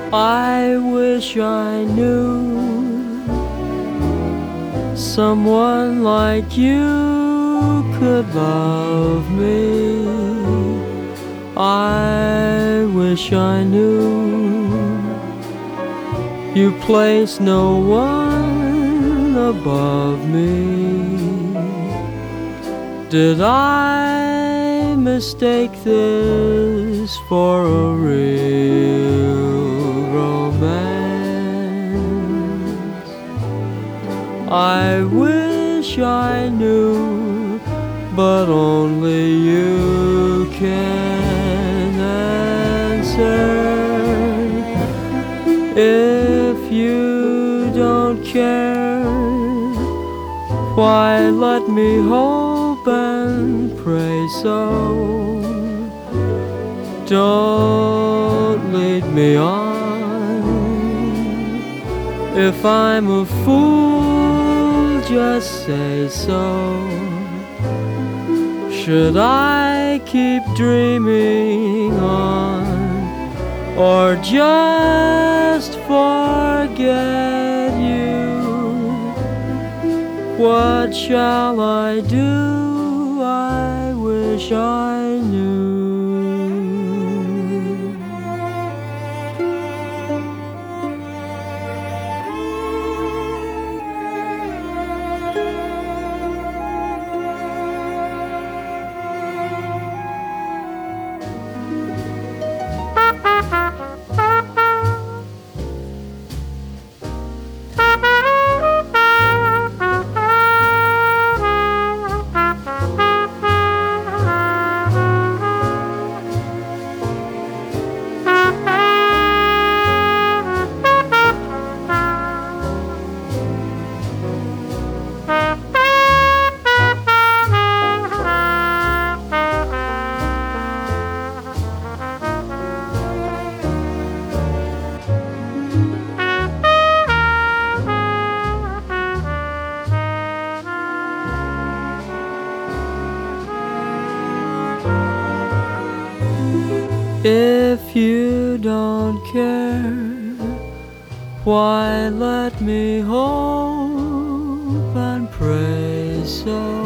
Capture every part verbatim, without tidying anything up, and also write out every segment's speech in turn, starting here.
I wish I knew someone like you could love me. I wish I knew you place no one above me. Did I mistake this for a real romance? I wish I knew, but only you can answer. If you don't care, why let me hope and pray so? Don't lead me on. If I'm a fool, just say so. Should I keep dreaming on, or just forget you? What shall I do? I wish I knew. If you don't care, why let me hope and pray so?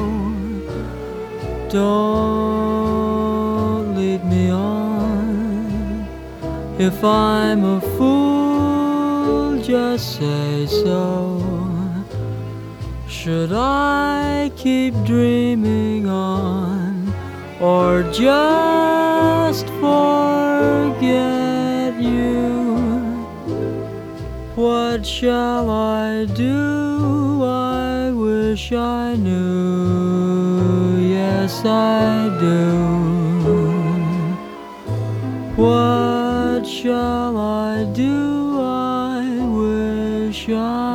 Don't lead me on. If I'm a fool, just say so. Should I keep dreaming on, or just forget you? What shall I do? I wish I knew. Yes, I do. What shall I do? I wish I